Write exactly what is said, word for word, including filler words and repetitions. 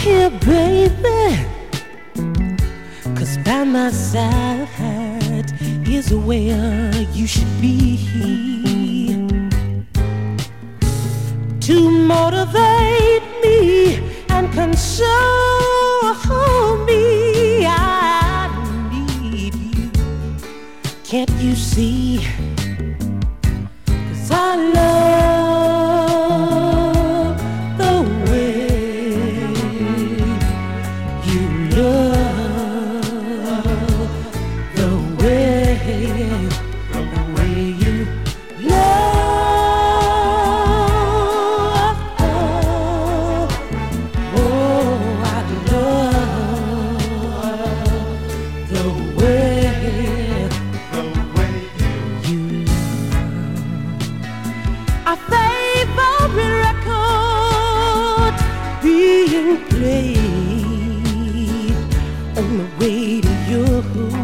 here, baby, 'cause by my side is where you should be, to motivate me and console me. I need you, can't you see? 'Cause I love the way you love, the way, the way you love. Oh, I love the way, the way you love. A favorite record being played on the radio.